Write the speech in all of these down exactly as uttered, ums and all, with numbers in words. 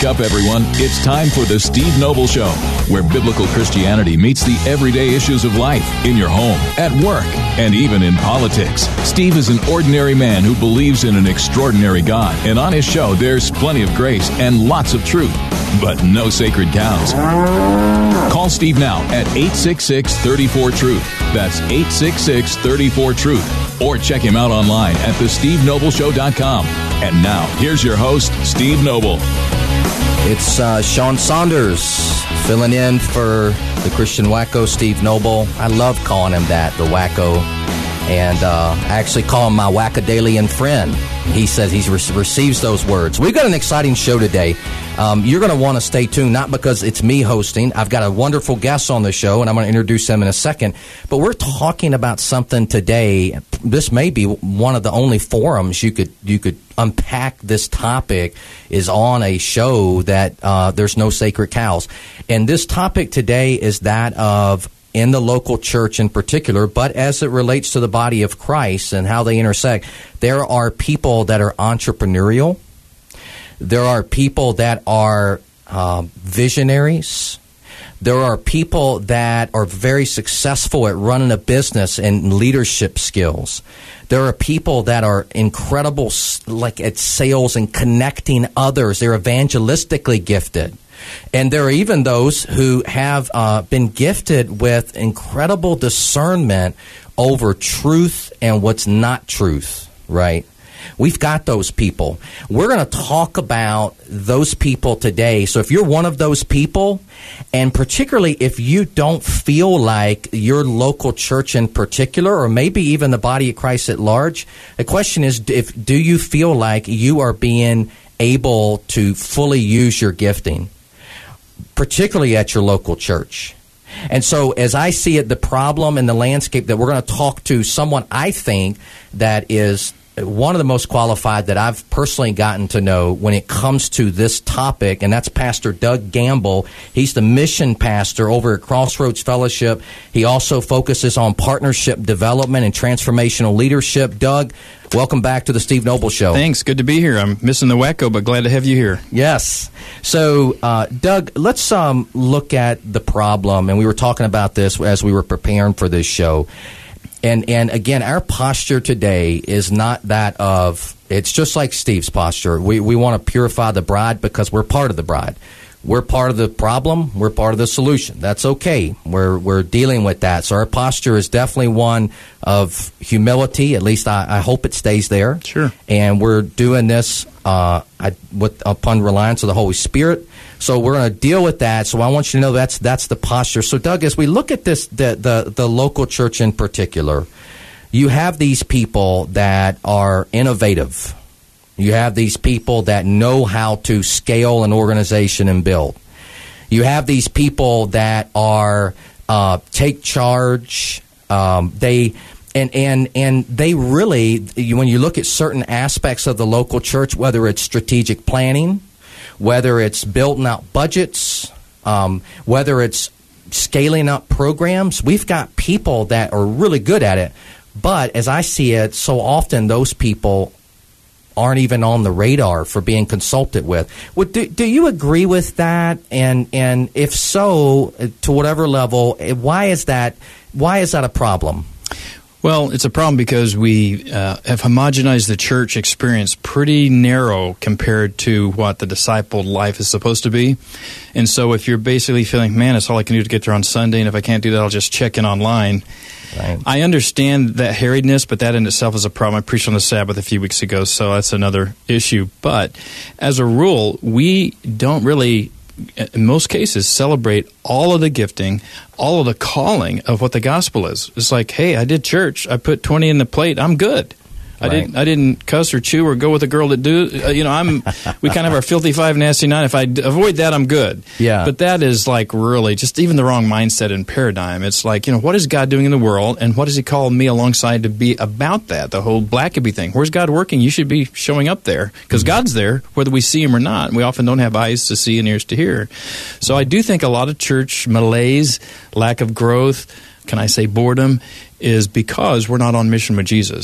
Wake up, everyone. It's time for the Steve Noble Show, where biblical Christianity meets the everyday issues of life, in your home, at work, and even in politics. Steve is an ordinary man who believes in an extraordinary God, and on his show, there's plenty of grace and lots of truth, but no sacred cows. Call Steve now at eight six six, three four, truth. That's eight six six, three four, truth. Or check him out online at the steve noble show dot com. And now, here's your host, Steve Noble. It's uh, Sean Saunders filling in for the Christian wacko, Steve Noble. I love calling him that, the wacko. And uh, I actually call him my wackadalian friend. He says he re- receives those words. We've got an exciting show today. Um, you're going to want to stay tuned, not because it's me hosting. I've got a wonderful guest on the show, and I'm going to introduce them in a second. But we're talking about something today. This may be one of the only forums you could you could unpack this topic is on a show that uh, there's no sacred cows. And this topic today is that of in the local church in particular, but as it relates to the body of Christ and how they intersect, there are people that are entrepreneurial. There are people that are uh, visionaries. There are people that are very successful at running a business and leadership skills. There are people that are incredible, like at sales and connecting others. They're evangelistically gifted. And there are even those who have uh, been gifted with incredible discernment over truth and what's not truth, right? We've got those people. We're going to talk about those people today. So if you're one of those people, and particularly if you don't feel like your local church in particular, or maybe even the body of Christ at large, the question is, if do you feel like you are being able to fully use your gifting, particularly at your local church? And so as I see it, the problem in the landscape that we're going to talk to someone I think that is one of the most qualified that I've personally gotten to know when it comes to this topic, and that's Pastor Doug Gamble. He's the mission pastor over at Crossroads Fellowship. He also focuses on partnership development and transformational leadership. Doug, welcome back to the Steve Noble Show. Thanks. Good to be here. I'm missing the wacko, but glad to have you here. Yes. So, uh, Doug, let's um, look at the problem, and we were talking about this as we were preparing for this show. And and again, our posture today is not that of, it's just like Steve's posture. We we want to purify the bride because we're part of the bride. We're part of the problem. We're part of the solution. That's okay. We're we're dealing with that. So our posture is definitely one of humility. At least I, I hope it stays there. Sure. And we're doing this uh, I, with upon reliance of the Holy Spirit. So we're going to deal with that. So I want you to know that's that's the posture. So Doug, as we look at this, the, the, the local church in particular, you have these people that are innovative. You have these people that know how to scale an organization and build. You have these people that are uh, take charge. Um, they and and and they really, when you look at certain aspects of the local church, whether it's strategic planning, whether it's building out budgets, um, whether it's scaling up programs, we've got people that are really good at it. But as I see it, so often those people aren't even on the radar for being consulted with. Would, do, do you agree with that? And and if so, to whatever level, why is that? Why is that a problem? Well, it's a problem because we uh, have homogenized the church experience pretty narrow compared to what the discipled life is supposed to be. And so if you're basically feeling, man, it's all I can do to get there on Sunday, and if I can't do that, I'll just check in online. Right. I understand that harriedness, but that in itself is a problem. I preached on the Sabbath a few weeks ago, so that's another issue. But as a rule, we don't really, in most cases, celebrate all of the gifting, all of the calling of what the gospel is. It's like, hey, I did church. I put twenty in the plate. I'm good. I right. didn't. I didn't cuss or chew or go with a girl that do. Uh, you know, I'm. We kind of have our filthy five, nasty nine. If I d- avoid that, I'm good. Yeah. But that is like really just even the wrong mindset and paradigm. It's like, you know, what is God doing in the world, and what does He call me alongside to be about that? The whole Blackaby thing. Where's God working? You should be showing up there because mm-hmm. God's there, whether we see Him or not. We often don't have eyes to see and ears to hear. So I do think a lot of church malaise, lack of growth, can I say boredom, is because we're not on mission with Jesus.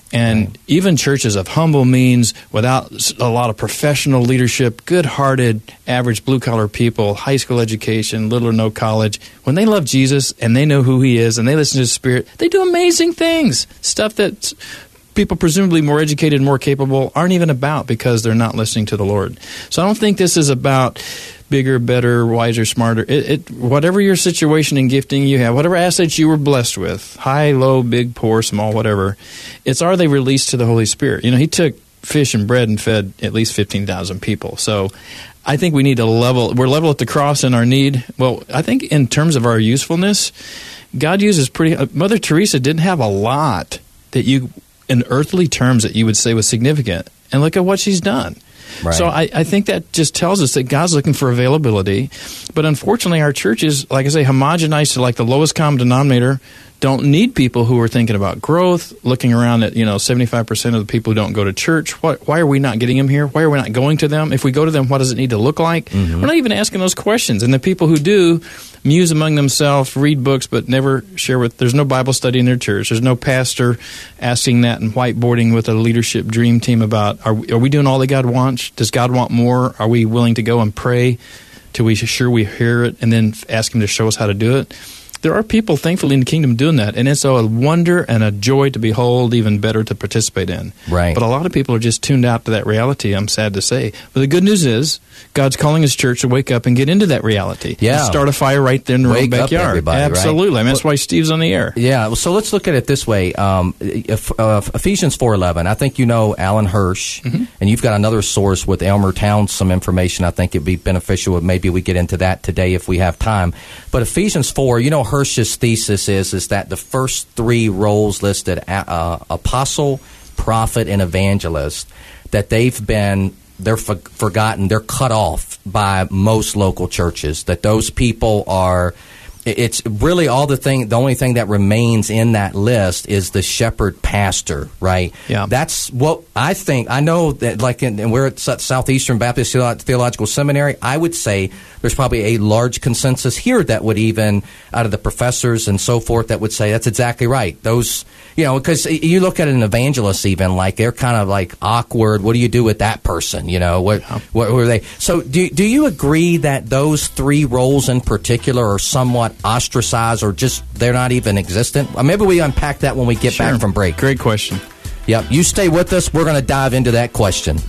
And right. even churches of humble means, without a lot of professional leadership, good-hearted, average blue-collar people, high school education, little or no college, when they love Jesus and they know who he is and they listen to his Spirit, they do amazing things, stuff that people presumably more educated, more capable aren't even about because they're not listening to the Lord. So I don't think this is about bigger, better, wiser, smarter. It, it, whatever your situation and gifting you have, whatever assets you were blessed with, high, low, big, poor, small, whatever, it's are they released to the Holy Spirit? You know, he took fish and bread and fed at least fifteen thousand people. So I think we need to level, we're level at the cross in our need. Well, I think in terms of our usefulness, God uses pretty, uh, Mother Teresa didn't have a lot that you, in earthly terms, that you would say was significant. And look at what she's done. Right. So I, I think that just tells us that God's looking for availability. But unfortunately, our churches, like I say, homogenized to like the lowest common denominator, don't need people who are thinking about growth, looking around at, you know, seventy-five percent of the people who don't go to church. Why, why are we not getting them here? Why are we not going to them? If we go to them, what does it need to look like? Mm-hmm. We're not even asking those questions. And the people who do muse among themselves, read books, but never share with, there's no Bible study in their church. There's no pastor asking that and whiteboarding with a leadership dream team about, are we, are we doing all that God wants? Does God want more? Are we willing to go and pray till we sure we hear it and then ask him to show us how to do it? There are people, thankfully, in the kingdom doing that, and it's a wonder and a joy to behold, even better to participate in. Right. But a lot of people are just tuned out to that reality, I'm sad to say. But the good news is, God's calling his church to wake up and get into that reality. Yeah. And start a fire right there in their own backyard. Absolutely. Right? I mean, that's why Steve's on the air. Yeah. So let's look at it this way. Um, if, uh, Ephesians four eleven, I think you know Alan Hirsch, mm-hmm. and you've got another source with Elmer Towns, some information. I think it'd be beneficial. Maybe we get into that today if we have time. But Ephesians four, you know, Hirsch's thesis is, is that the first three roles listed, uh, apostle, prophet, and evangelist, that they've been, they're for, forgotten, they're cut off by most local churches, that those people are, it's really all the thing, the only thing that remains in that list is the shepherd pastor, right? Yeah. That's what I think. I know that, like, in, and we're at Southeastern Baptist Theological Seminary, I would say there's probably a large consensus here that would even, out of the professors and so forth, that would say that's exactly right. Those, you know, because you look at an evangelist even, like, they're kind of like awkward. What do you do with that person? You know, what, yeah. what were they? So do, do you agree that those three roles in particular are somewhat ostracized, or just they're not even existent? Maybe we unpack that when we get sure. back from break. Great question. Yep. You stay with us. We're going to dive into that question.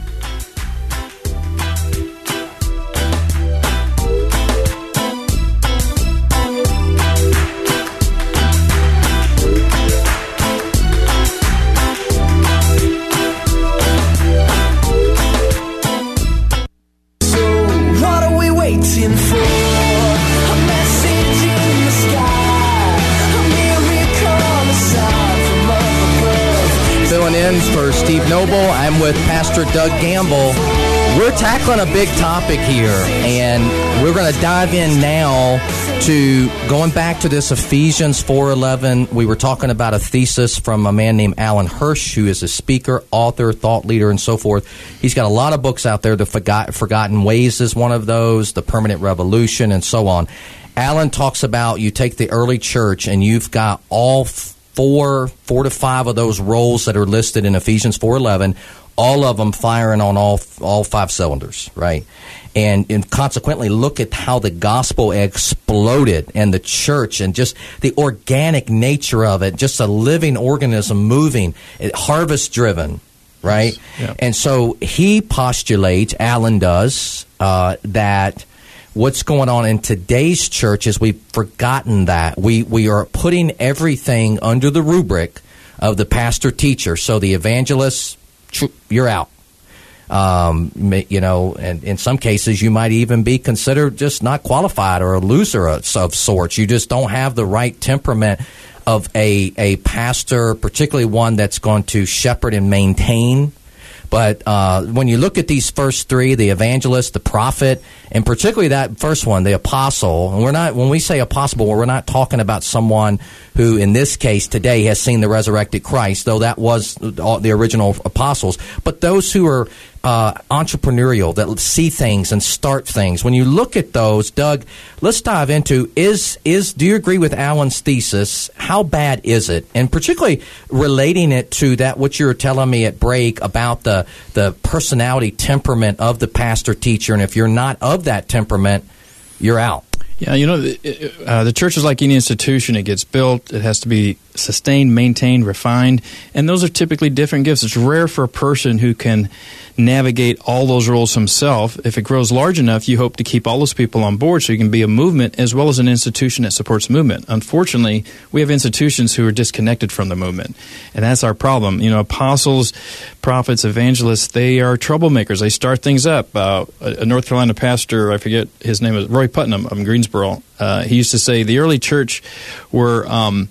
For Steve Noble, I'm with Pastor Doug Gamble. We're tackling a big topic here, and we're going to dive in now to going back to this Ephesians four eleven. We were talking about a thesis from a man named Alan Hirsch, who is a speaker, author, thought leader, and so forth. He's got a lot of books out there. The Forgot, Forgotten Ways is one of those, The Permanent Revolution, and so on. Alan talks about you take the early church, and you've got all four, four to five of those roles that are listed in Ephesians four eleven, all of them firing on all all five cylinders, right? And, and consequently, look at how the gospel exploded and the church and just the organic nature of it, just a living organism moving, harvest-driven, right? Yeah. And so he postulates, Alan does, uh, that what's going on in today's church is we've forgotten that. We we are putting everything under the rubric of the pastor-teacher. So the evangelist, you're out. Um, you know, and in some cases, you might even be considered just not qualified or a loser of, of sorts. You just don't have the right temperament of a, a pastor, particularly one that's going to shepherd and maintain. But uh, when you look at these first three, the evangelist, the prophet, and particularly that first one, the apostle, and we're not, when we say apostle, we're not talking about someone who, in this case today, has seen the resurrected Christ, though that was the original apostles. But those who are uh, entrepreneurial, that see things and start things. When you look at those, Doug, let's dive into, is, is do you agree with Alan's thesis? How bad is it? And particularly relating it to that, what you were telling me at break about the, the personality temperament of the pastor teacher. And if you're not of that temperament, you're out. Yeah, you know, the, uh, the church is like any institution. It gets built. It has to be sustained, maintained, refined. And those are typically different gifts. It's rare for a person who can navigate all those roles himself. If it grows large enough, you hope to keep all those people on board so you can be a movement as well as an institution that supports movement. Unfortunately, we have institutions who are disconnected from the movement. And that's our problem. You know, apostles, prophets, evangelists, they are troublemakers. They start things up. Uh, a North Carolina pastor, I forget his name, is Roy Putnam of Greensboro. Uh, he used to say the early church were um,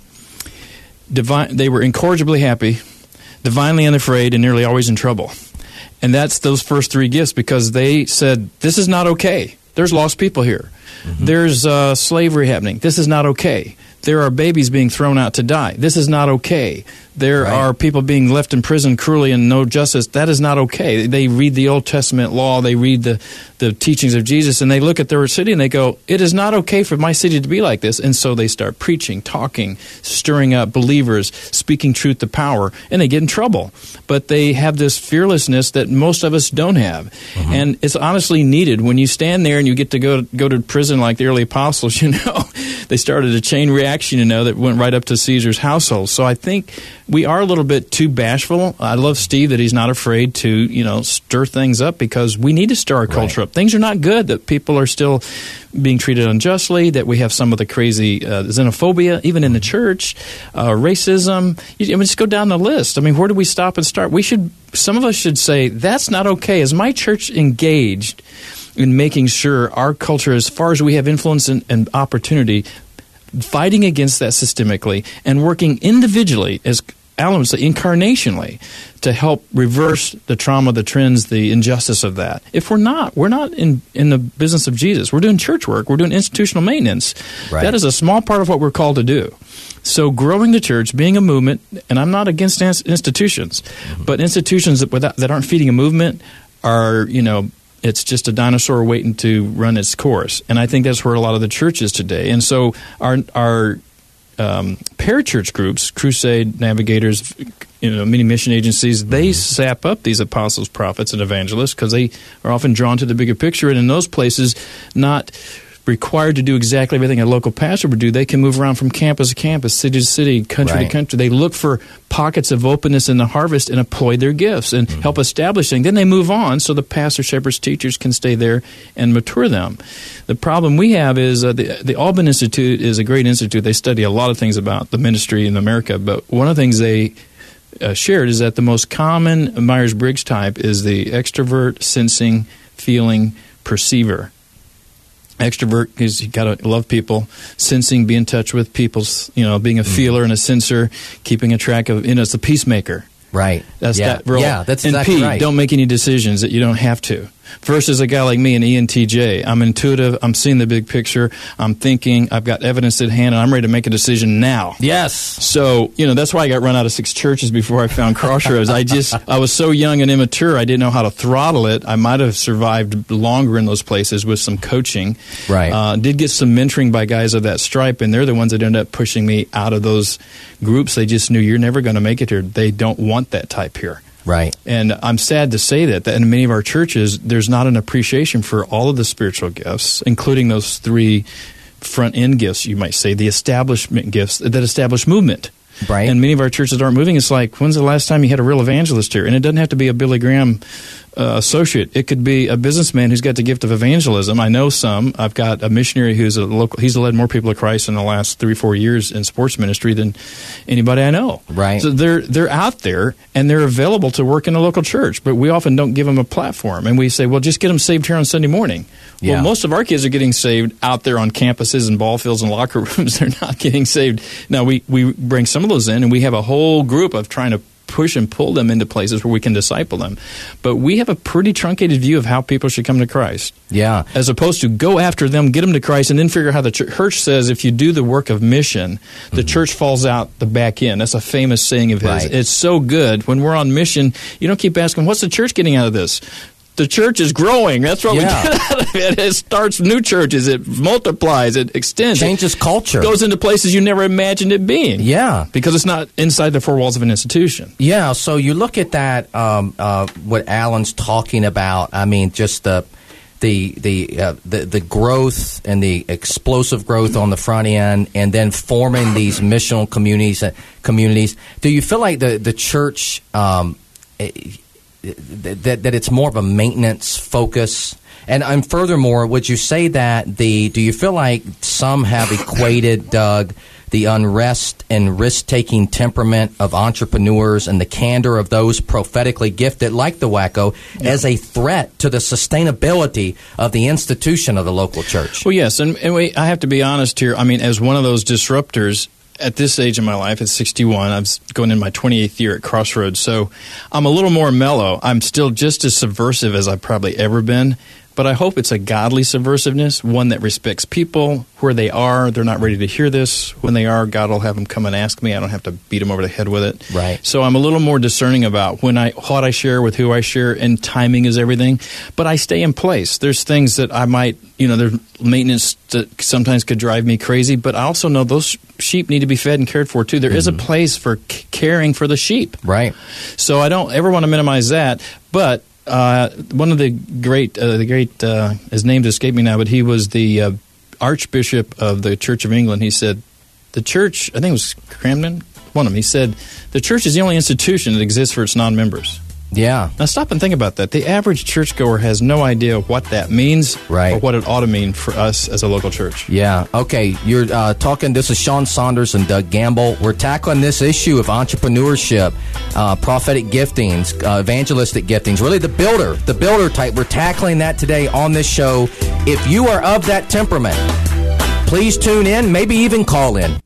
divine. They were incorrigibly happy, divinely unafraid, and nearly always in trouble. And that's those first three gifts, because they said, this is not okay. There's lost people here. Mm-hmm. There's uh, slavery happening. This is not okay. There are babies being thrown out to die. This is not okay. There right. are people being left in prison cruelly and no justice. That is not okay. They read the Old Testament law. They read the, the teachings of Jesus, and they look at their city and they go, it is not okay for my city to be like this. And so they start preaching, talking, stirring up believers, speaking truth to power, and they get in trouble. But they have this fearlessness that most of us don't have. Mm-hmm. And it's honestly needed. When you stand there and you get to go, go to prison like the early apostles, you know, they started a chain reaction, you know, that went right up to Caesar's household. So I think we are a little bit too bashful. I love Steve that he's not afraid to, you know, stir things up, because we need to stir our culture right. up. Things are not good, that people are still being treated unjustly, that we have some of the crazy uh, xenophobia, even in the church, uh, racism. You, I mean, just go down the list. I mean, where do we stop and start? We should, some of us should say, that's not okay. Is my church engaged in making sure our culture, as far as we have influence and, and opportunity, fighting against that systemically and working individually, as Alan would say, incarnationally, to help reverse the trauma, the trends, the injustice of that? If we're not, we're not in, in the business of Jesus. We're doing church work. We're doing institutional maintenance. Right. That is a small part of what we're called to do. So growing the church, being a movement, and I'm not against institutions, mm-hmm. but institutions that, without, that aren't feeding a movement are, you know, it's just a dinosaur waiting to run its course. And I think that's where a lot of the church is today. And so our our um, parachurch groups, Crusade, Navigators, you know, many mission agencies, they sap up these apostles, prophets, and evangelists, because they are often drawn to the bigger picture. And in those places, not required to do exactly everything a local pastor would do. They can move around from campus to campus, city to city, country right. to country. They look for pockets of openness in the harvest and employ their gifts and mm-hmm. help establish things. Then they move on so the pastor, shepherds, teachers can stay there and mature them. The problem we have is uh, the, the Alban Institute is a great institute. They study a lot of things about the ministry in America, but one of the things they uh, shared is that the most common Myers-Briggs type is the extrovert, sensing, feeling, perceiver. Extrovert is you got to love people. Sensing, be in touch with people's, you know, being a feeler and a sensor, keeping a track of, you know, it's a peacemaker. Right. That's yeah. that role. Yeah, that's and exactly P, right. don't make any decisions that you don't have to. Versus a guy like me, an E N T J. I'm intuitive. I'm seeing the big picture. I'm thinking. I've got evidence at hand, and I'm ready to make a decision now. Yes. So, you know, that's why I got run out of six churches before I found Crossroads. I just, I was so young and immature, I didn't know how to throttle it. I might have survived longer in those places with some coaching. Right. Uh, did get some mentoring by guys of that stripe, and they're the ones that ended up pushing me out of those groups. They just knew you're never going to make it here. They don't want that type here. Right. And I'm sad to say that, that in many of our churches, there's not an appreciation for all of the spiritual gifts, including those three front-end gifts, you might say, the establishment gifts that establish movement. Right. And many of our churches aren't moving. It's like, when's the last time you had a real evangelist here? And it doesn't have to be a Billy Graham uh, associate. It could be a businessman who's got the gift of evangelism. I know some. I've got a missionary who's a local. He's led more people to Christ in the last three, four years in sports ministry than anybody I know. Right. So they're they're out there and they're available to work in a local church, but we often don't give them a platform. And we say, well, just get them saved here on Sunday morning. Yeah. Well, most of our kids are getting saved out there on campuses and ball fields and locker rooms. They're not getting saved. Now, we, we bring some of those in, and we have a whole group of trying to push and pull them into places where we can disciple them. But we have a pretty truncated view of how people should come to Christ. Yeah. As opposed to go after them, get them to Christ, and then figure out how the church says if you do the work of mission, the mm-hmm. church falls out the back end. That's a famous saying of his. Right. It's so good. When we're on mission, you don't keep asking, what's the church getting out of this? The church is growing. That's what yeah. we get out of it. It starts new churches. It multiplies. It extends. Changes it culture. Goes into places you never imagined it being. Yeah. Because it's not inside the four walls of an institution. Yeah. So you look at that, um, uh, what Alan's talking about. I mean, just the the the, uh, the the growth and the explosive growth on the front end, and then forming these missional communities. Uh, communities. Do you feel like the the church? Um, That, that it's more of a maintenance focus, and and furthermore, would you say that the do you feel like some have equated, Doug, the unrest and risk-taking temperament of entrepreneurs and the candor of those prophetically gifted, like the Wacko, yeah. as a threat to the sustainability of the institution of the local church? Well, yes, and, and we, I have to be honest here. I mean, as one of those disruptors. At this age in my life, at sixty-one, I'm going in my twenty-eighth year at Crossroads, so I'm a little more mellow. I'm still just as subversive as I've probably ever been, but I hope it's a godly subversiveness, one that respects people where they are. They're not ready to hear this. When they are, God will have them come and ask me. I don't have to beat them over the head with it. Right. So I'm a little more discerning about when I what I share with who I share, and timing is everything. But I stay in place. There's things that I might, you know, there's maintenance that sometimes could drive me crazy, but I also know those sheep need to be fed and cared for too. There mm-hmm. is a place for c- caring for the sheep. Right. So I don't ever want to minimize that, but Uh, one of the great, uh, the great, uh, his name's escaped me now, but he was the uh, Archbishop of the Church of England. He said, the church, I think it was Cranmer, one of them, he said, the church is the only institution that exists for its non-members. Yeah. Now stop and think about that. The average churchgoer has no idea what that means, right. or what it ought to mean for us as a local church. Yeah. Okay. You're uh, talking. This is Sean Saunders and Doug Gamble. We're tackling this issue of entrepreneurship, uh, prophetic giftings, uh, evangelistic giftings. Really, the builder, the builder type. We're tackling that today on this show. If you are of that temperament, please tune in. Maybe even call in.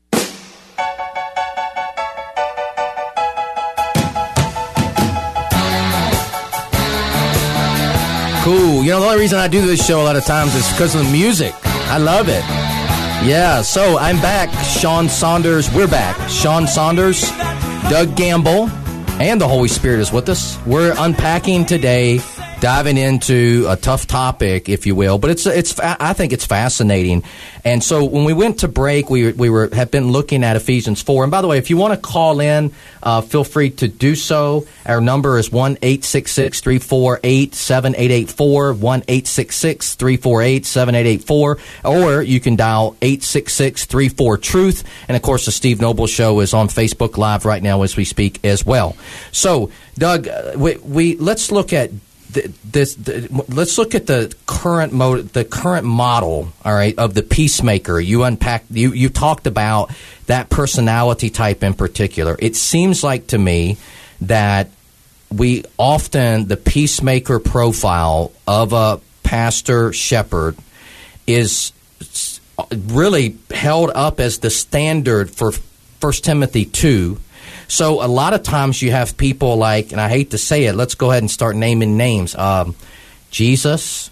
Cool. You know, the only reason I do this show a lot of times is because of the music. I love it. Yeah, so I'm back. Sean Saunders. We're back. Sean Saunders, Doug Gamble, and the Holy Spirit is with us. We're unpacking today, diving into a tough topic, if you will, but it's it's I think it's fascinating. And so when we went to break, we we were have been looking at Ephesians four. And by the way, if you want to call in, uh, feel free to do so. Our number is one eight six six, three four eight, seven eight eight four, one eight six six, three four eight, seven eight eight four, or you can dial eight six six, three four, truth. And of course, the Steve Noble Show is on Facebook Live right now as we speak as well. So, Doug, we, we let's look at This, the, let's look at the current mode, the current model, all right, of the peacemaker. You unpacked, you you talked about that personality type in particular. It seems like to me that we often the peacemaker profile of a pastor shepherd is really held up as the standard for First Timothy two. So a lot of times you have people like, and I hate to say it, let's go ahead and start naming names. Um, Jesus.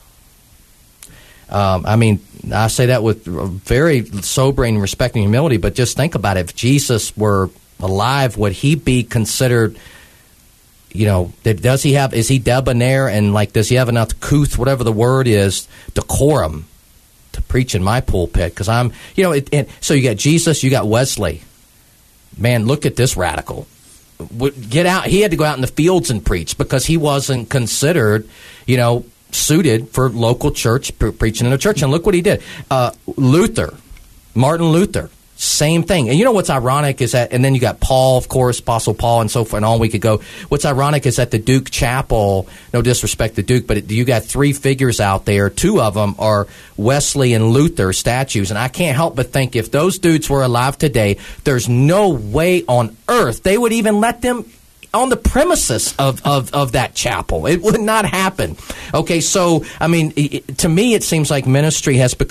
Um, I mean, I say that with very sobering, respecting humility, but just think about it. If Jesus were alive, would he be considered, you know, does he have, is he debonair and like, does he have enough couth, whatever the word is, decorum to preach in my pulpit? Because I'm, you know, it, it, so you got Jesus, you got Wesley. Man, look at this radical. Get out. He had to go out in the fields and preach because he wasn't considered, you know, suited for local church, pre- preaching in a church. And look what he did. Uh, Luther, Martin Luther, same thing. And you know what's ironic is that, and then you got Paul, of course, Apostle Paul, and so forth, and on we could go. What's ironic is that the Duke Chapel, no disrespect to Duke, but it, you got three figures out there. Two of them are Wesley and Luther statues. And I can't help but think if those dudes were alive today, there's no way on earth they would even let them on the premises of, of, of that chapel. It would not happen. Okay, so, I mean, it, to me, it seems like ministry has become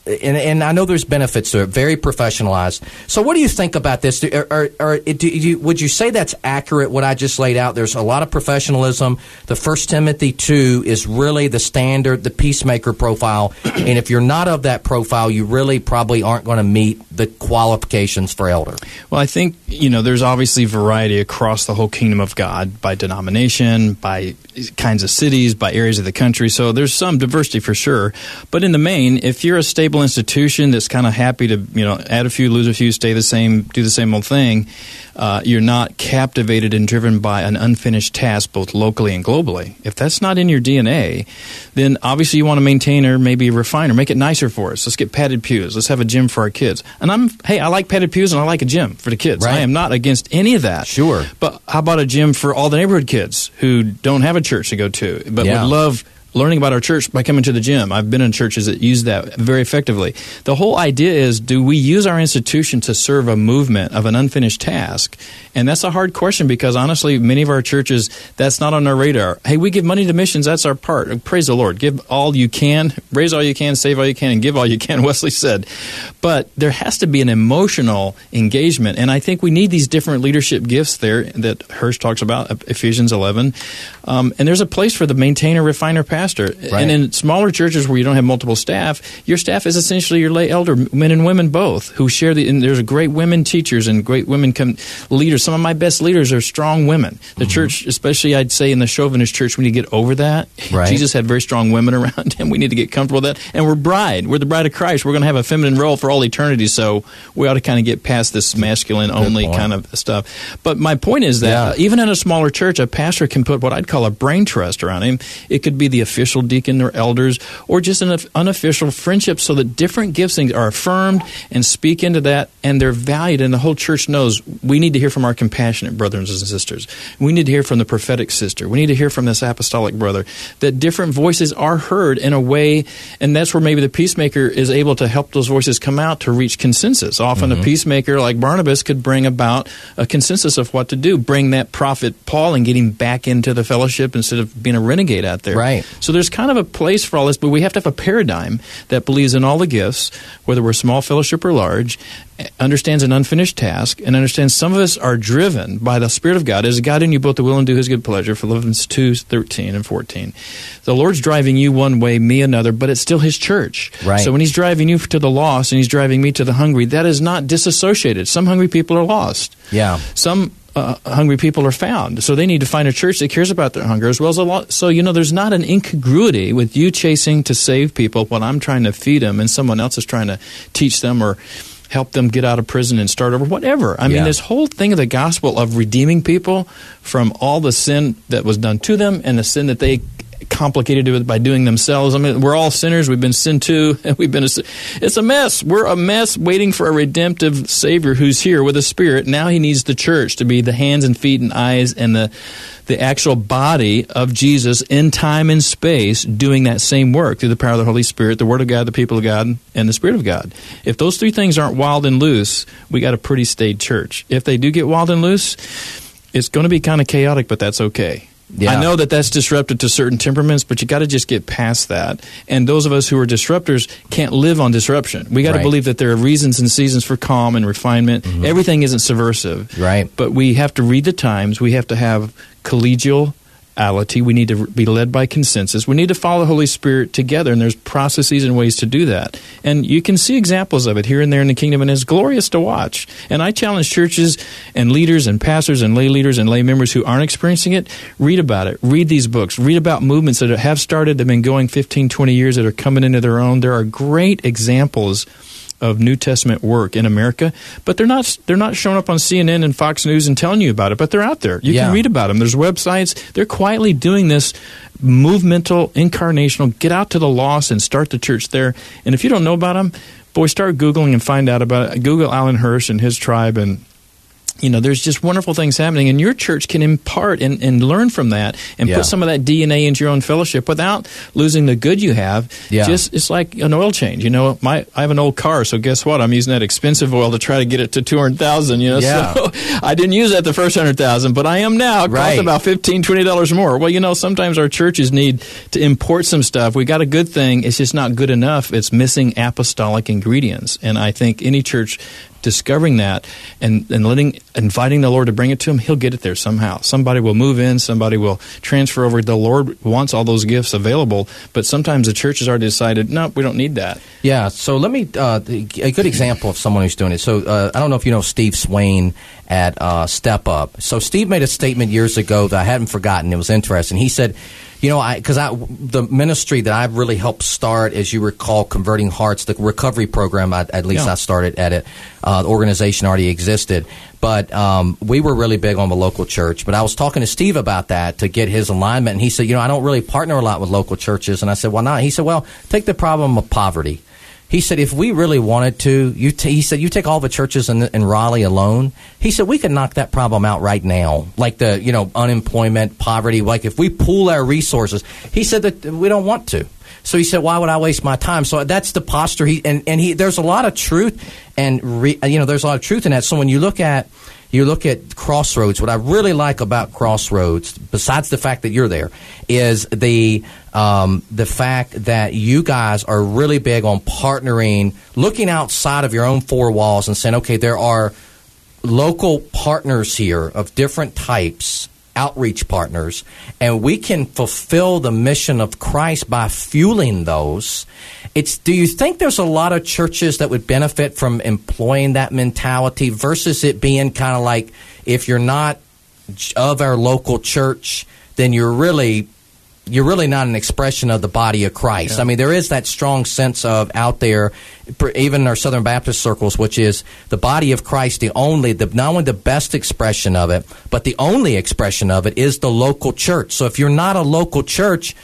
and, and I know there's benefits to it, very professionalized. So what do you think about this? Or, or, or do you, would you say that's accurate, what I just laid out? There's a lot of professionalism. The First Timothy two is really the standard, the peacemaker profile. And if you're not of that profile, you really probably aren't going to meet the qualifications for elder. Well, I think, you know, there's obviously variety across the whole kingdom of God by denomination, by kinds of cities, by areas of the country. So there's some diversity for sure. But in the main, if you're a stable institution that's kind of happy to, you know, add a few, lose a few, stay the same, do the same old thing, uh, you're not captivated and driven by an unfinished task both locally and globally. If that's not in your D N A, then obviously you want to maintain or maybe refine or make it nicer for us. Let's get padded pews. Let's have a gym for our kids. And I'm, hey, I like padded pews and I like a gym for the kids. Right. I am not against any of that. Sure. But how about a gym for all the neighborhood kids who don't have a church to go to, but Yeah. would love learning about our church by coming to the gym? I've been in churches that use that very effectively. The whole idea is, do we use our institution to serve a movement of an unfinished task? And that's a hard question because, honestly, many of our churches, that's not on our radar. Hey, we give money to missions. That's our part. Praise the Lord. Give all you can, raise all you can, save all you can, and give all you can, Wesley said. But there has to be an emotional engagement, and I think we need these different leadership gifts there that Hirsch talks about, Ephesians eleven. Um, and there's a place for the maintainer, refiner, pastor. Right. And in smaller churches where you don't have multiple staff, your staff is essentially your lay elder, men and women both, who share the, and there's great women teachers and great women com- leaders. Some of my best leaders are strong women. The mm-hmm. church, especially I'd say in the chauvinist church, we need to get over that. Right. Jesus had very strong women around him. We need to get comfortable with that. And we're bride. We're the bride of Christ. We're going to have a feminine role for all eternity, so we ought to kind of get past this masculine-only kind of stuff. But my point is that yeah. uh, even in a smaller church, a pastor can put what I'd call a brain trust around him. It could be the official deacon or elders, or just an unofficial friendship, so that different giftings are affirmed and speak into that, and they're valued, and the whole church knows we need to hear from our compassionate brothers and sisters. We need to hear from the prophetic sister. We need to hear from this apostolic brother, that different voices are heard in a way, and that's where maybe the peacemaker is able to help those voices come out to reach consensus. Often mm-hmm. a peacemaker like Barnabas could bring about a consensus of what to do, bring that prophet Paul and get him back into the fellowship instead of being a renegade out there. Right. So there's kind of a place for all this, but we have to have a paradigm that believes in all the gifts, whether we're small fellowship or large, understands an unfinished task, and understands some of us are driven by the Spirit of God. Is God in you both to will and do His good pleasure? Philippians two, thirteen and fourteen. The Lord's driving you one way, me another, but it's still His church. Right. So when He's driving you to the lost and He's driving me to the hungry, that is not disassociated. Some hungry people are lost. Yeah. Some Uh, hungry people are found. So they need to find a church that cares about their hunger as well as a lot. So, you know, there's not an incongruity with you chasing to save people when I'm trying to feed them and someone else is trying to teach them or help them get out of prison and start over, whatever. I yeah. mean, this whole thing of the gospel of redeeming people from all the sin that was done to them and the sin that they complicated it by doing themselves. I mean, we're all sinners. We've been sinned to, and we've been. A, it's a mess. We're a mess waiting for a redemptive Savior who's here with a Spirit. Now He needs the church to be the hands and feet and eyes and the the actual body of Jesus in time and space, doing that same work through the power of the Holy Spirit, the Word of God, the people of God, and the Spirit of God. If those three things aren't wild and loose, we got a pretty staid church. If they do get wild and loose, it's going to be kind of chaotic, but that's okay. Yeah. I know that that's disruptive to certain temperaments, but you got to just get past that. And those of us who are disruptors can't live on disruption. We got to right. believe that there are reasons and seasons for calm and refinement. Mm-hmm. Everything isn't subversive. Right. But we have to read the times. We have to have collegiality. We need to be led by consensus. We need to follow the Holy Spirit together, and there's processes and ways to do that. And you can see examples of it here and there in the kingdom, and it's glorious to watch. And I challenge churches and leaders and pastors and lay leaders and lay members who aren't experiencing it, read about it. Read these books. Read about movements that have started, that have been going fifteen, twenty years, that are coming into their own. There are great examples of New Testament work in America, but they're not they're not showing up on C N N and Fox News and telling you about it, but they're out there. You yeah. can read about them. There's websites. They're quietly doing this movemental, incarnational, get out to the lost and start the church there. And if you don't know about them, boy, start Googling and find out about it. Google Alan Hirsch and his tribe, and You know, there's just wonderful things happening, and your church can impart and, and learn from that and Yeah. put some of that D N A into your own fellowship without losing the good you have. Yeah. Just it's like an oil change. You know, my I have an old car, so guess what? I'm using that expensive oil to try to get it to two hundred thousand. You know, Yeah. so I didn't use that the first hundred thousand, but I am now. It Right. costs about fifteen, twenty dollars more. Well, you know, sometimes our churches need to import some stuff. We got a good thing; it's just not good enough. It's missing apostolic ingredients, and I think any church discovering that and, and letting inviting the Lord to bring it to him, he'll get it there somehow. Somebody will move in, somebody will transfer over. The Lord wants all those gifts available, but sometimes the church has already decided, no, we don't need that. Yeah, so let me, uh, a good example of someone who's doing it. So uh, I don't know if you know Steve Swain at uh, Step Up. So Steve made a statement years ago that I hadn't forgotten. It was interesting. He said, you know, I because I the ministry that I've really helped start, as you recall, Converting Hearts, the recovery program, I, at least Yeah. I started at it. Uh, the organization already existed. But um, we were really big on the local church. But I was talking to Steve about that to get his alignment. And he said, you know, I don't really partner a lot with local churches. And I said, why not? He said, well, take the problem of poverty. He said, if we really wanted to, you t- he said, you take all the churches in, in Raleigh alone. He said, we could knock that problem out right now. Like the, you know, unemployment, poverty. Like if we pool our resources. He said that we don't want to. So he said, why would I waste my time? So that's the posture. He and, and he there's a lot of truth and, re, you know, there's a lot of truth in that. So when you look at You look at Crossroads, what I really like about Crossroads, besides the fact that you're there, is the um, the fact that you guys are really big on partnering, looking outside of your own four walls and saying, okay, there are local partners here of different types, outreach partners, and we can fulfill the mission of Christ by fueling those. It's. Do you think there's a lot of churches that would benefit from employing that mentality versus it being kind of like, if you're not of our local church, then you're really you're really not an expression of the body of Christ. Yeah. I mean, there is that strong sense of out there, even in our Southern Baptist circles, which is the body of Christ, the only, the not only the best expression of it, but the only expression of it is the local church. So if you're not a local church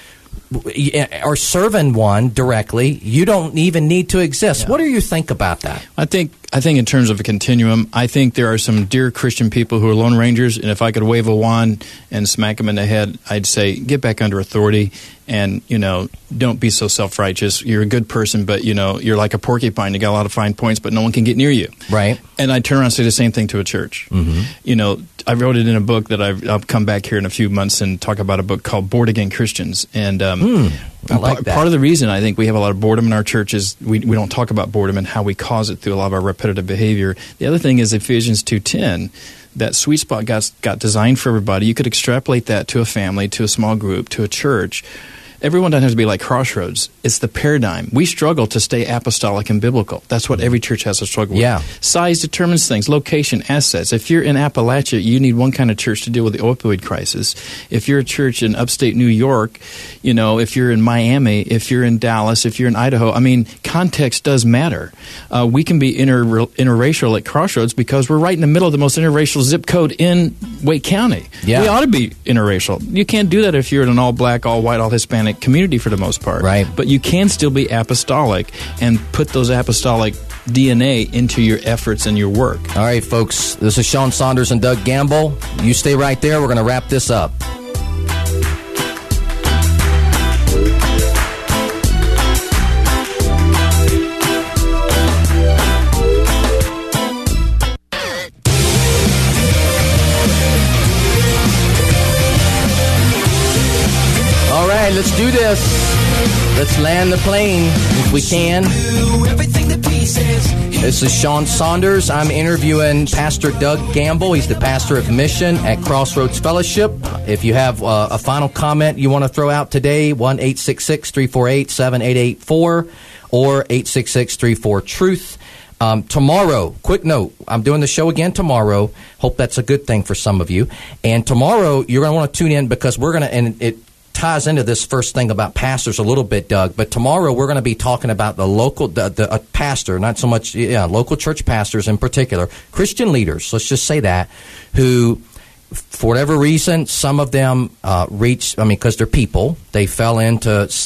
or serving one directly, you don't even need to exist. Yeah. What do you think about that? I think I think in terms of a continuum, I think there are some dear Christian people who are lone rangers, and if I could wave a wand and smack them in the head, I'd say, get back under authority and, you know, don't be so self-righteous. You're a good person, but, you know, you're like a porcupine. You got a lot of fine points, but no one can get near you. Right. And I turn around and say the same thing to a church. Mm-hmm. You know, I wrote it in a book that I've, I'll come back here in a few months and talk about a book called Bored Again Christians. And um, Mm, I like part, that. part of the reason I think we have a lot of boredom in our churches, we, we don't talk about boredom and how we cause it through a lot of our repetitive behavior. The other thing is Ephesians two ten. That sweet spot got, got designed for everybody. You could extrapolate that to a family, to a small group, to a church. Everyone doesn't have to be like Crossroads. It's the paradigm. We struggle to stay apostolic and biblical. That's what every church has to struggle with. Yeah. Size determines things. Location, assets. If you're in Appalachia, you need one kind of church to deal with the opioid crisis. If you're a church in upstate New York, you know, if you're in Miami, if you're in Dallas, if you're in Idaho, I mean, context does matter. Uh, we can be inter- interracial at Crossroads because we're right in the middle of the most interracial zip code in Wake County. Yeah. We ought to be interracial. You can't do that if you're in an all-black, all-white, all-Hispanic community for the most part. Right. But you can still be apostolic and put those apostolic D N A into your efforts and your work. All right, folks, this is Sean Saunders and Doug Gamble. You stay right there. We're going to wrap this up. All right, let's do this. Let's land the plane if we can. This is Sean Saunders. I'm interviewing Pastor Doug Gamble. He's the pastor of mission at Crossroads Fellowship. If you have uh, a final comment you want to throw out today, one eight six six, three four eight, seven eight eight four or eight six six, three four, truth. Um, tomorrow, quick note, I'm doing the show again tomorrow. Hope that's a good thing for some of you. And tomorrow, you're going to want to tune in because we're going to, and it ties into this first thing about pastors a little bit, Doug. But tomorrow we're going to be talking about the local, the, the a pastor, not so much, yeah, local church pastors in particular, Christian leaders. Let's just say that, who, for whatever reason, some of them uh, reached. I mean, because they're people, they fell into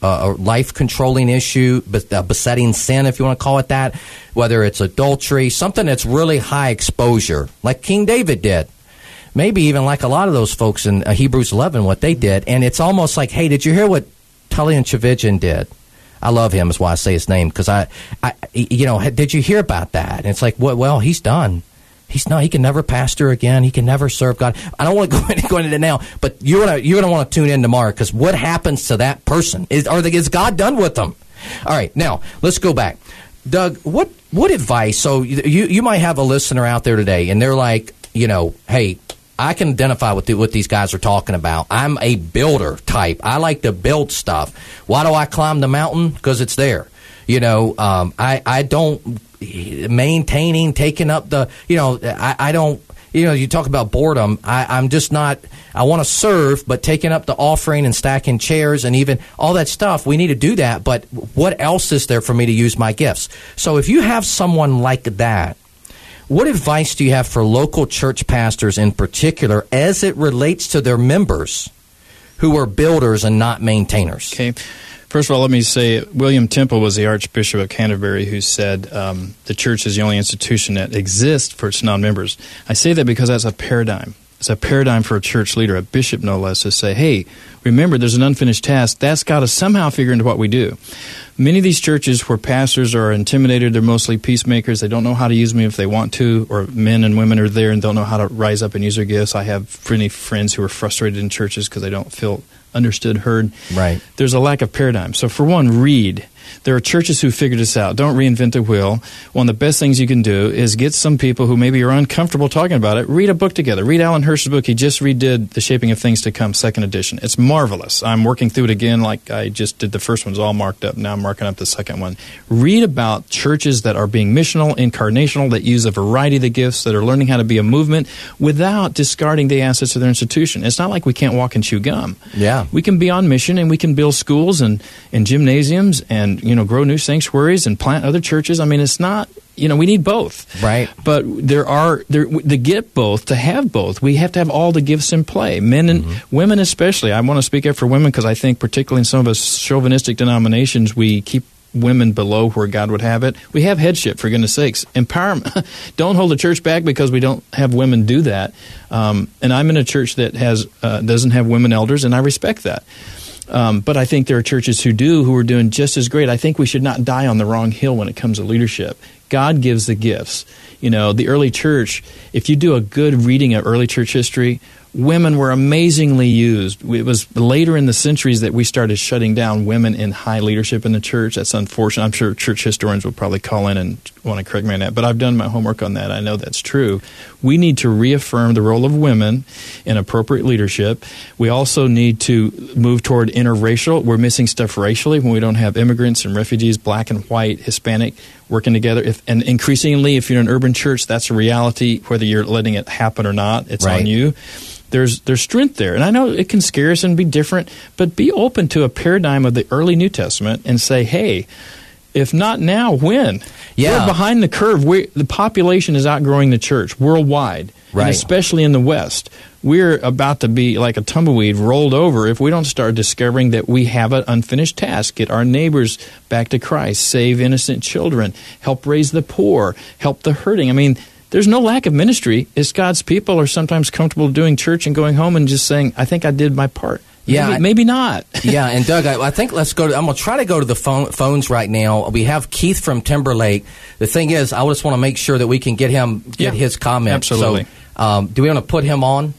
a life-controlling issue, a besetting sin, if you want to call it that, whether it's adultery, something that's really high exposure, like King David did. Maybe even like a lot of those folks in uh, Hebrews eleven, what they did. And it's almost like, hey, did you hear what Tully and Chivijan did? I love him, is why I say his name, because I, I, you know, did you hear about that? And it's like, well, well, he's done. He's not. He can never pastor again. He can never serve God. I don't want to go into, go into it now, but you're gonna you're gonna want to tune in tomorrow, because what happens to that person? Is are they, is God done with them? All right, now let's go back, Doug. What what advice? So you you might have a listener out there today, and they're like, you know, hey, I can identify with the, what these guys are talking about. I'm a builder type. I like to build stuff. Why do I climb the mountain? Because it's there. You know, um, I I don't. Maintaining, taking up the, you know, I, I don't, you know, you talk about boredom. I, I'm just not, I want to serve, but taking up the offering and stacking chairs and even all that stuff, we need to do that. But what else is there for me to use my gifts? So if you have someone like that, what advice do you have for local church pastors in particular as it relates to their members who are builders and not maintainers? Okay. First of all, let me say William Temple was the Archbishop of Canterbury who said um, the church is the only institution that exists for its non-members. I say that because that's a paradigm. It's a paradigm for a church leader, a bishop no less, to say, hey, remember, there's an unfinished task. That's got to somehow figure into what we do. Many of these churches where pastors are intimidated, they're mostly peacemakers. They don't know how to use me if they want to, or men and women are there and don't know how to rise up and use their gifts. I have many friends who are frustrated in churches because they don't feel understood, heard. Right. There's a lack of paradigm. So for one, read. There are churches who figured this out. Don't reinvent the wheel. One of the best things you can do is get some people who maybe are uncomfortable talking about it, read a book together. Read Alan Hirsch's book. He just redid The Shaping of Things to Come, second edition. It's marvelous. I'm working through it again like I just did the first one. It's all marked up. Now I'm marking up the second one. Read about churches that are being missional, incarnational, that use a variety of the gifts, that are learning how to be a movement without discarding the assets of their institution. It's not like we can't walk and chew gum. Yeah. We can be on mission, and we can build schools and, and gymnasiums and, you know, grow new sanctuaries and plant other churches. I mean, it's not, you know, we need both. Right. But there are, there, to get both, to have both, we have to have all the gifts in play. Men and mm-hmm. women especially. I want to speak up for women because I think particularly in some of us chauvinistic denominations, we keep women below where God would have it. We have headship, for goodness sakes. Empowerment. Don't hold the church back because we don't have women do that. Um, and I'm in a church that has uh, doesn't have women elders, and I respect that. Um, but I think there are churches who do, who are doing just as great. I think we should not die on the wrong hill when it comes to leadership. God gives the gifts. You know, the early church, if you do a good reading of early church history, women were amazingly used. It was later in the centuries that we started shutting down women in high leadership in the church. That's unfortunate. I'm sure church historians will probably call in and want to correct me on that, but I've done my homework on that. I know that's true. We need to reaffirm the role of women in appropriate leadership. We also need to move toward interracial. We're missing stuff racially when we don't have immigrants and refugees, black and white, Hispanic, working together. If, and increasingly, if you're in an urban church, that's a reality, whether you're letting it happen or not. It's right. on you. There's there's strength there. And I know it can scare us and be different, but be open to a paradigm of the early New Testament and say, hey, if not now, when? Yeah. We're behind the curve. We, the population is outgrowing the church worldwide, right. and especially in the West. We're about to be like a tumbleweed rolled over if we don't start discovering that we have an unfinished task. Get our neighbors back to Christ, save innocent children, help raise the poor, help the hurting. I mean, there's no lack of ministry. It's God's people are sometimes comfortable doing church and going home and just saying, I think I did my part. Yeah, maybe, maybe not. Yeah, and Doug, I, I think let's go to, I'm going to try to go to the phone, phones right now. We have Keith from Timberlake. The thing is, I just want to make sure that we can get him, get yeah, his comment. Absolutely. So, um, do we want to put him on?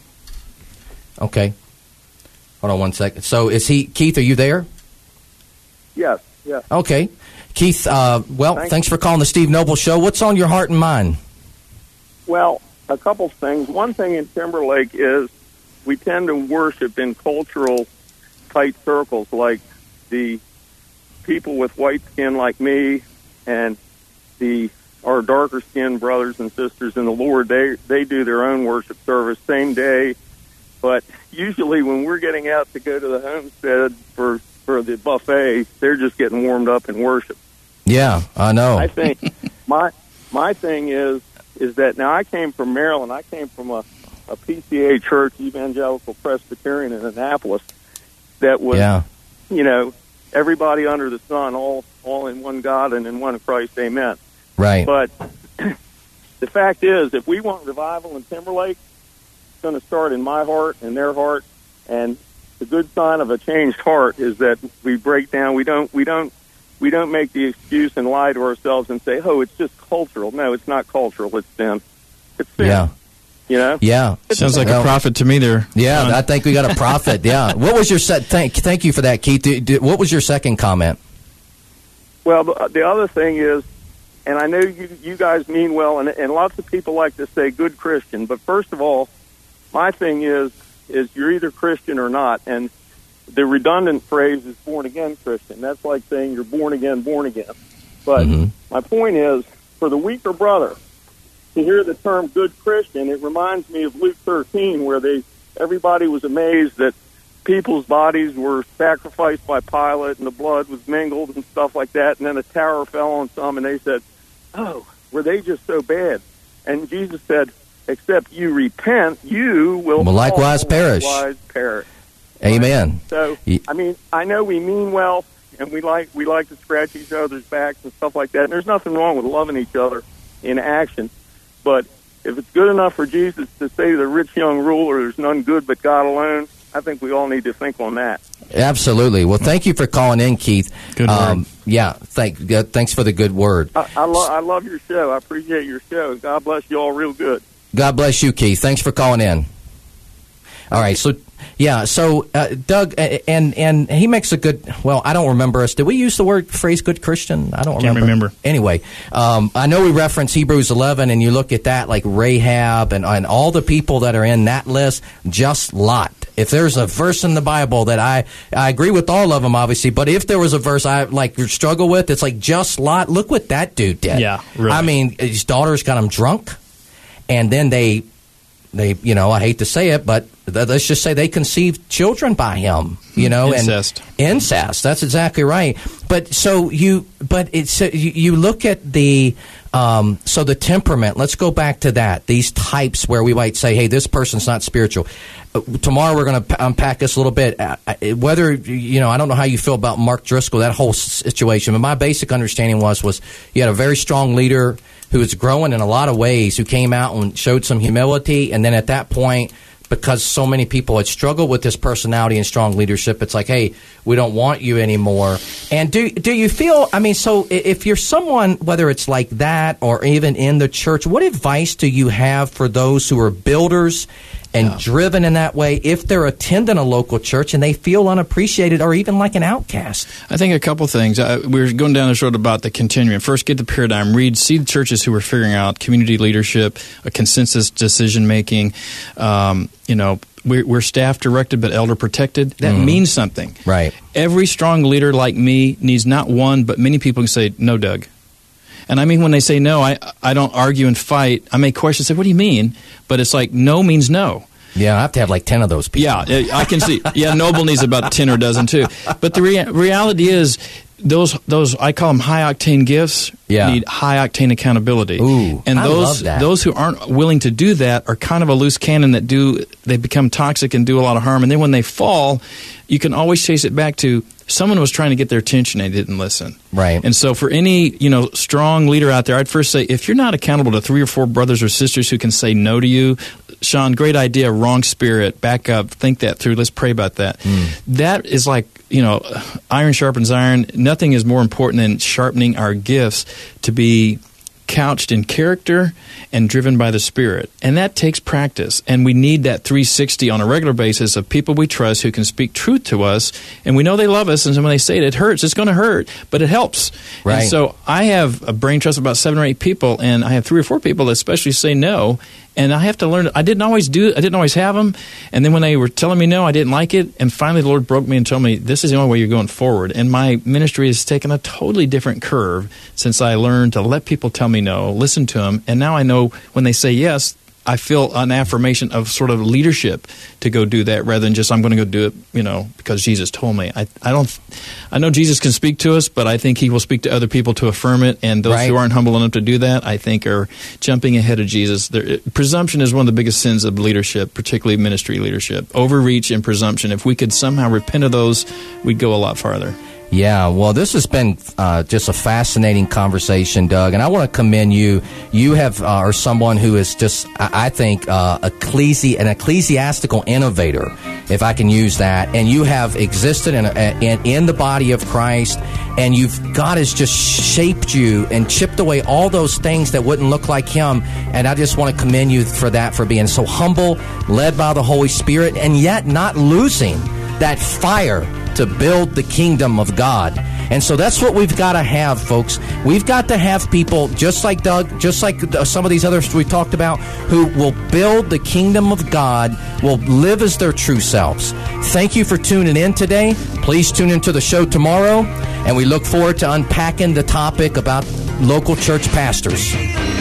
Okay. Hold on one second. So is he, Keith, are you there? Yes, yes. Okay. Keith, uh, well, thanks. thanks for calling the Steve Noble Show. What's on your heart and mind? Well, a couple things. One thing in Timberlake is we tend to worship in cultural tight circles, like the people with white skin like me and the our darker skinned brothers and sisters in the Lord. They they do their own worship service same day, but usually when we're getting out to go to the homestead for for the buffet, they're just getting warmed up in worship. Yeah, I know. I think my my thing is is that now I came from Maryland. I came from a a P C A church, Evangelical Presbyterian in Annapolis, that was, yeah. you know, everybody under the sun, all all in one God and in one Christ. Amen. Right. But the fact is, if we want revival in Timberlake, it's going to start in my heart and their heart. And the good sign of a changed heart is that we break down. We don't. We don't. We don't make the excuse and lie to ourselves and say, "Oh, it's just cultural." No, it's not cultural. It's sin. It's sin. Yeah. You know? Yeah. Sounds like well, a prophet to me there. Yeah, John. I think we got a prophet. Yeah. What was your set? Thank, thank you for that, Keith. Do, do, what was your second comment? Well, the, the other thing is, and I know you, you guys mean well, and, and lots of people like to say good Christian, but first of all, my thing is, is you're either Christian or not, and the redundant phrase is born again Christian. That's like saying you're born again, born again. But Mm-hmm. my point is, for the weaker brother to hear the term good Christian, it reminds me of Luke thirteen, where they everybody was amazed that people's bodies were sacrificed by Pilate and the blood was mingled and stuff like that, and then a tower fell on some, and they said, "Oh, were they just so bad?" And Jesus said, "Except you repent, you will, Will likewise perish." Likewise perish. Amen. So, I mean, I know we mean well, and we like we like to scratch each other's backs and stuff like that. And there's nothing wrong with loving each other in action. But if it's good enough for Jesus to say to the rich young ruler, "There's none good but God alone," I think we all need to think on that. Absolutely. Well, thank you for calling in, Keith. Good um, word. Yeah, thank, uh, thanks for the good word. I, I, lo- I love your show. I appreciate your show. God bless you all real good. God bless you, Keith. Thanks for calling in. All right, so yeah, so uh, Doug, uh, and and he makes a good. Well, I don't remember us. Did we use the word phrase "good Christian"? I don't Can't remember. remember. Anyway, um, I know we reference Hebrews eleven, and you look at that like Rahab and and all the people that are in that list. Just Lot. If there's a verse in the Bible that I I agree with all of them, obviously, but if there was a verse I like struggle with, it's like just Lot. Look what that dude did. Yeah, really. I mean, his daughters got him drunk, and then they. They, you know, I hate to say it, but th- let's just say they conceived children by him, you know, Incest. and incest. That's exactly right. But so you, but it's uh, you, you look at the, um, so the temperament. Let's go back to that. These types where we might say, hey, this person's not spiritual. Uh, tomorrow we're going to p- unpack this a little bit. Uh, whether you know, I don't know how you feel about Mark Driscoll, that whole situation. But my basic understanding was was you had a very strong leader who was growing in a lot of ways, who came out and showed some humility, and then at that point, because so many people had struggled with this personality and strong leadership, it's like, hey, we don't want you anymore. And do do you feel, I mean, so if you're someone, whether it's like that or even in the church, what advice do you have for those who are builders and yeah. driven in that way if they're attending a local church and they feel unappreciated or even like an outcast? I think a couple things. Uh, we're going down this road about the continuum. First, get the paradigm. Read, see the churches who are figuring out community leadership, a consensus decision-making. Um, you know, we're, we're staff-directed but elder-protected. That mm. means something. Right. Every strong leader like me needs not one, but many people can say, no, Doug. And I mean, when they say no, I I don't argue and fight. I may question, say, what do you mean? But it's like, no means no. Yeah, I have to have like ten of those people. Yeah, I can see. Yeah, Noble needs about ten or a dozen, too. But the rea- reality is, those, those I call them high-octane gifts, yeah. need high-octane accountability. Ooh, and I those, love that. those who aren't willing to do that are kind of a loose cannon that do, they become toxic and do a lot of harm. And then when they fall, you can always chase it back to someone was trying to get their attention and they didn't listen. Right. And so for any, you know, strong leader out there, I'd first say, if you're not accountable to three or four brothers or sisters who can say no to you, Sean, great idea, wrong spirit, back up, think that through, let's pray about that. Mm. That is like, you know, iron sharpens iron. Nothing is more important than sharpening our gifts to be couched in character and driven by the Spirit. And that takes practice. And we need that three sixty on a regular basis of people we trust who can speak truth to us. And we know they love us. And when they say it, it hurts. It's going to hurt, but it helps. Right. And so I have a brain trust of about seven or eight people, and I have three or four people that especially say no. And I have to learn. I didn't always do it. I didn't always have them. And then when they were telling me no, I didn't like it. And finally, the Lord broke me and told me, this is the only way you're going forward. And my ministry has taken a totally different curve since I learned to let people tell me no, listen to them. And now I know when they say yes, I feel an affirmation of sort of leadership to go do that rather than just I'm going to go do it, you know, because Jesus told me. I, I don't. I know Jesus can speak to us, but I think He will speak to other people to affirm it. And those right. who aren't humble enough to do that, I think, are jumping ahead of Jesus. There, presumption is one of the biggest sins of leadership, particularly ministry leadership. Overreach and presumption. If we could somehow repent of those, we'd go a lot farther. Yeah, well, this has been uh, just a fascinating conversation, Doug, and I want to commend you. You have uh, are someone who is just, I think, uh, ecclesi- an ecclesiastical innovator, if I can use that. And you have existed in, in in the body of Christ, and you've God has just shaped you and chipped away all those things that wouldn't look like Him. And I just want to commend you for that, for being so humble, led by the Holy Spirit, and yet not losing that fire to build the kingdom of God. And so that's what we've got to have, folks. We've got to have people just like Doug, just like some of these others we talked about, who will build the kingdom of God, will live as their true selves. Thank you for tuning in today. Please tune into the show tomorrow, and we look forward to unpacking the topic about local church pastors.